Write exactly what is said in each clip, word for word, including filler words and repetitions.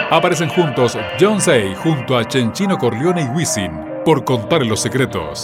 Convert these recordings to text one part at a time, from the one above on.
Aparecen juntos Beyoncé junto a Chenchino Corleone y Wisin por Contarle los Secretos.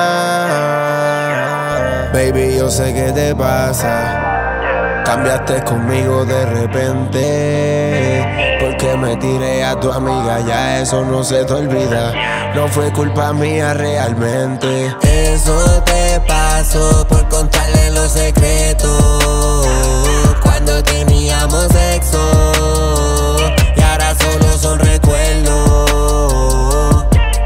Yeah. Baby, yo sé qué te pasa. Cambiaste conmigo de repente, porque me tiré a tu amiga, ya eso no se te olvida. No fue culpa mía realmente. Eso te pasó por contarle los secretos cuando teníamos sexo, y ahora solo son recuerdos.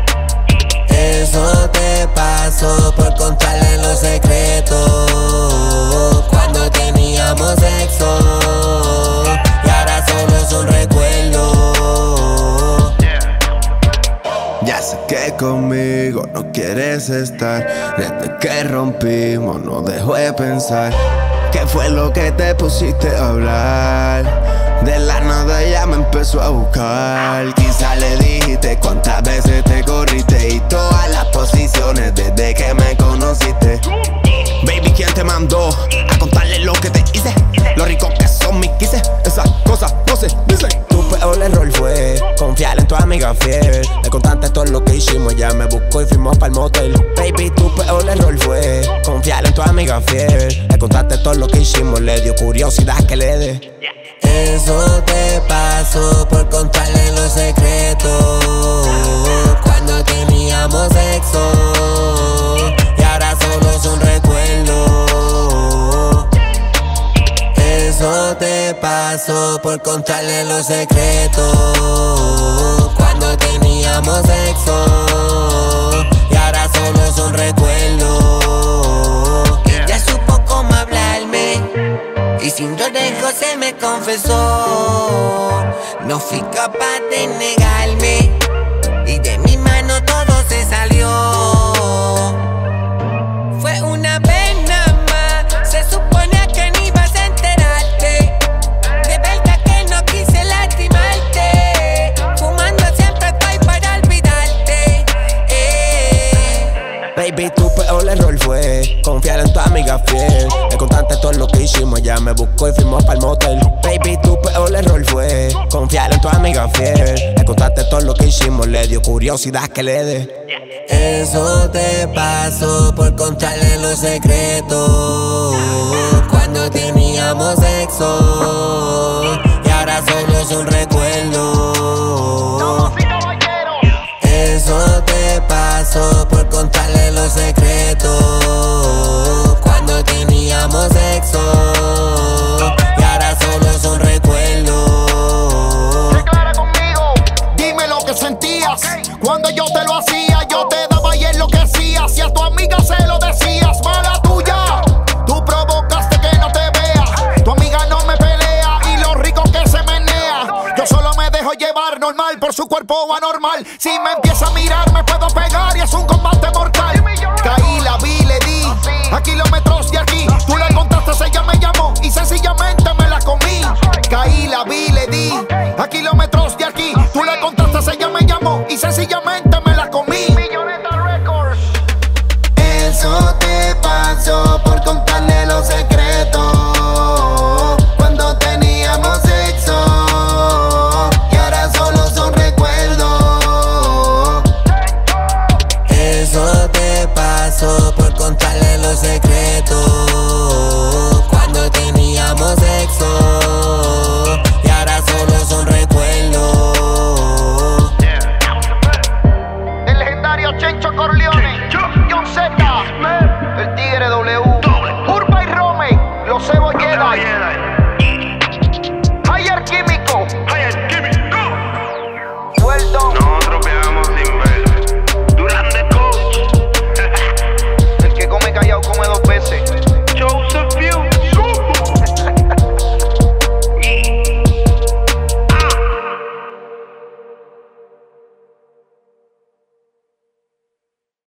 Eso te pasó por contarle los secretos cuando teníamos sexo, y ahora solo son recuerdos. Ya sé que conmigo no quieres estar. Desde que rompimos no dejo de pensar. ¿Qué fue lo que te pusiste a hablar? De la nada ella me empezó a buscar. Quizá le dijiste cuántas veces te corriste y todas las posiciones desde que me conociste. Baby, ¿quién te mandó a contarle lo que te hice? Lo rico que son mis quises, esas cosas no se dicen. Tu peor error fue confiar en tu amiga fiel. Le contaste todo lo que hicimos, ya me buscó y fuimos pa'l motel. Baby, tu peor error fue confiar en tu amiga fiel. Le contaste todo lo que hicimos, le dio curiosidad que le dé. Eso te pasó por contarle los secretos cuando teníamos sexo, y ahora solo son recuerdos. Eso te pasó por contarle los secretos cuando teníamos sexo, y ahora solo son recuerdos. Ella supo cómo hablarme y sin rodeo se me confesó. No fui capaz de negarme y de mi mano todo se salió. Fue una vez nada más, se suponía que no ibas a enterarte. De verdad que no quise lastimarte. Fumando siempre estoy para olvidarte. eh. Baby, tu peor error fue confiar en tu amiga fiel. Le contaste todo lo que hicimos, ya me buscó y fuimos pa'l motel. Baby, tu peor error fue confiar en tu amiga fiel. Le contaste todo lo que hicimos, le dio curiosidad que le dé. Eso te pasó por contarle los secretos cuando teníamos sexo, y ahora solo son recuerdos. Eso te pasó por contarle los secretos cuando teníamos sexo, y ahora solo son recuerdos. Declara conmigo, dime lo que sentías cuando yo te lo hacía. Yo te daba y enloquecía. Si a tu amiga se lo decías, mala tuya. Tú provocaste que no te vea. Tu amiga no me pelea y lo rico que se menea. Yo solo me dejo llevar normal por su cuerpo anormal. Si me empieza a mirar me puedo pegar y es un combate mortal. Caí, la vi, le di a kilómetros de aquí. Tú le contaste, ella me llamó y sencillamente me la comí. Caí, la vi, le di a kilómetros de aquí. Tú le contaste, ella me llamó y sencillamente me la comí. Eso te pasó por contarle los secretos cuando teníamos sexo, y ahora solo son recuerdos. Eso te pasó por contarle los secretos cuando teníamos sexo, y ahora solo son recuerdos. El legendario Chencho Corleone, John Z, el Tigre W.